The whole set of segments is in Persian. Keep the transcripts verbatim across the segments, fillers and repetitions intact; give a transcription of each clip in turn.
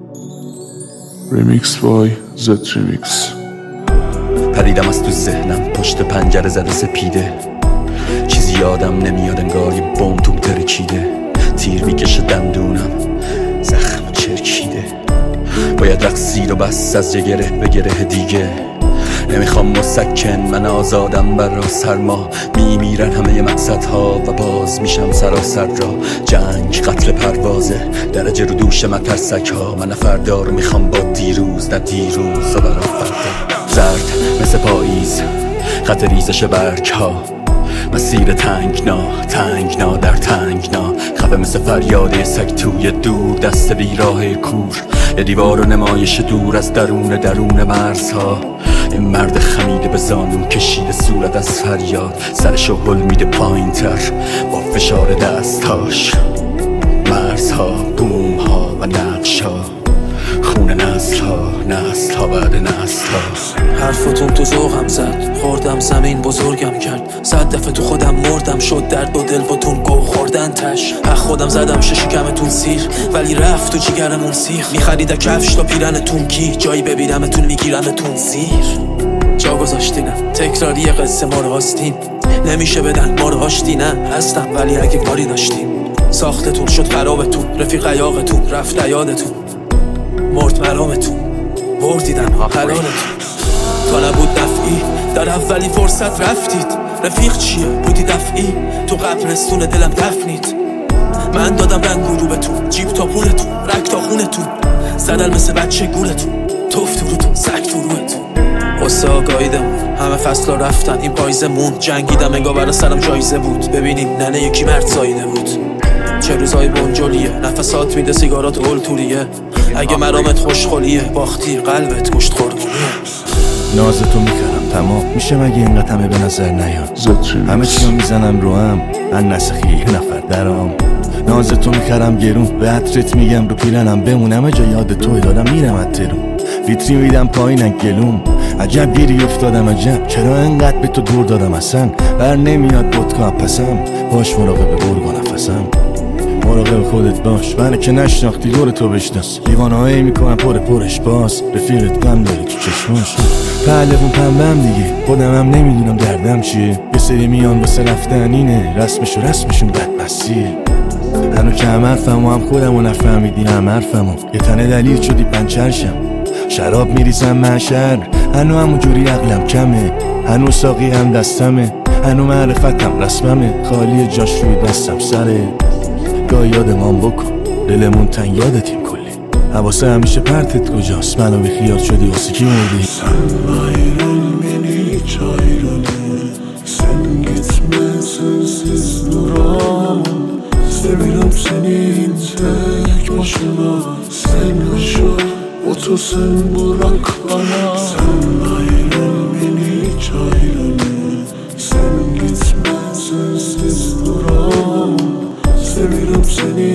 Remix by Z Remix. پریدم از تو ذهنم پشت پنجره زده سپیده، چیزی یادم نمیاد انگار یه بوم توم ترکیده، تیر میکشه دندونم زخم چرکیده، باید رقصید و بس از یه گره به گره دیگه، نمیخوام مسکن من آزادم برا سرما، میمیرن همه مقصدها و باز میشم سراسر را، جنگ قتل پروازه درجه رو دوش مترسک ها، من فردا رو میخوام با دیروز نه دیروز و برا فردا، زرد مثل پاییز خط ریزش برگ ها، مسیر تنگنا تنگنا در تنگنا، خفه مثل فریاد سگ توی دور دست بیراه کور، یه دیوار و نمایش دور از درون درون مرزها، این مرد خمیده به زانو کشیده صورت از فریاد، سرشو هل میده پایین تر با فشار دستاش، مرزها بوم ها و نقش ها، خون نسل ها نسل ها بعد نسل ها. حرفتون تو ذوقم زد، خوردم زمین بزرگم کرد، صد دفعه تو خودم مردم شد درد و دل باتون گو خوردن تش، حق خودم زدم شش کمتون سیر ولی رفت تو جیگرمون سیخ، میخریده کفش تا پیرنتون کی جایی ببینمتون میگیرمتون زیر، جا گذاشتینم تکراری قصه ما رو هاستین، نمیشه بدن ما رو هاشتی نه هستم ولی اگه کاری داشتیم، ساختتون شد خرابتون رفیق یاقتون رفت یادتون مرد مرامتون بردیدن حلالتون، تا نبود دفعی در اولی فرصت رفتید، رفیق چیه بودی دفعی تو قبرستون دلم دفنید، من دادم رنگ گروبتون جیب تا پولتون رک تا خونتون، زدل مثل بچه گولتون توف تو روتون سک تو روتون، قصه آگاهیدمون همه فصلا رفتن این پاییزه مون، جنگیدم انگار برا سرم جایزه بود، ببینین ننه یکی مرد سایده بود، چه روزای بنجلیه نفسات میده سیگارات اولتوریه، اگه مرامت خوشخولیه باختی قلبت گوشت خوردونیه، نازتو میکردم تمام میشه مگه اینقدر همه به نظر نیاد، همه چیو میزنم رو هم ان نسخی یه نفر درام، نازتو میکردم گرون به عطرت میگم رو پیرنم بمونم اجا یاد توی دادم میرم اترون، ویتری میدم پایین گلوم عجب گیری افتادم عجب چرا انقدر به تو دور دادم اصلا بر نمیاد بودکا پسم باش مراقب گرگ و نفسم، مراقب خودت باش برای که نشناختی دور تو بشناس، لیوانه هایی میکنم پر پرش باز رفیقت گم داری تو چشماش، پهلوون پنبم دیگه خودم هم نمیدونم دردم چیه، یه سری میان واسه رفتن اینه رسمش و رسمشون بدمسیه، هنو که هم حرفم و هم خودم و نفهمیدی هم حرفم یه تنه دلیل شدی پنچرشم، شراب میریزم محشر هنو همون جوری عقلم کمه، هنو ساقی هم دستمه، هنو معرفتم رسممه، خالی جاش روی دستم سره، گاه یادمان بکن دلمون تنگ یادتیم کلی، حواسه همیشه پرتت کجاست منو بی خیال شدی واسه کی مردی، sen ayrıl beni hiç ayrılı, sen gitme sensiz duramam, seviyorum seni tek başına, sen yaşa otur sen bırak bana, sen ayrıl beni hiç ayrılı, sen gitme sensiz duramam, seviyorum seni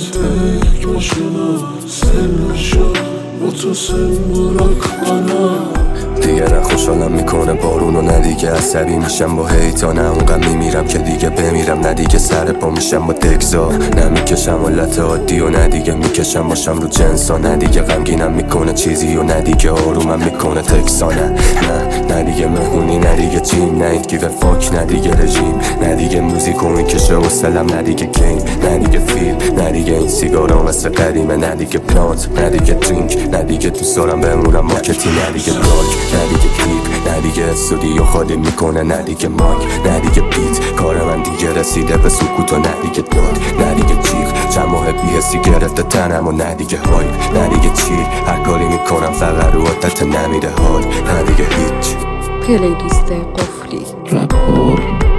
tek başına, sen yaşa otur sen bırak bana. دیگه نه خوشحالم میکنه بارون و نه دیگه عصبی میشم با هیتا، نه اونقدر میمیرم که دیگه بمیرم، نه دیگه سر پا میشم با دگزا، نه میکشم حالت عادی و نه دیگه میکشم باشم رو جنسا، نه دیگه غمگینم میکنه چیزی و نه دیگه آرومم میکنه تکسانه، نه نه دیگه مهمونی نه دیگه جیم، نه ایت گیو فاک نه دیگه رژیم، نه دیگه موزیک و میکشه و سلم، نه دیگه گیم نه دیگه فیلم، نه دیگه این سیگارا مثل قدیمه، نه دیگه پلانت نه دیگه درینک، نه دیگه دوست دارم بمونم مارکتی، نه دیگه بلاک نه دیگه کلیپ، نه دیگه استودیو خالی میکنه، نه دیگه مایک نه دیگه بیت، کار من دیگه رسیده به سکوت و نه دیگه داد، نه دیگه جیغ چند ماه بی‌حسی گرفته تنم و نه دیگه هایپ، نه دیگه چی هر کاری میکنم فقط رو عادت نمیده حال، نه دیگه هیچ. پلیلیست قفلی رپ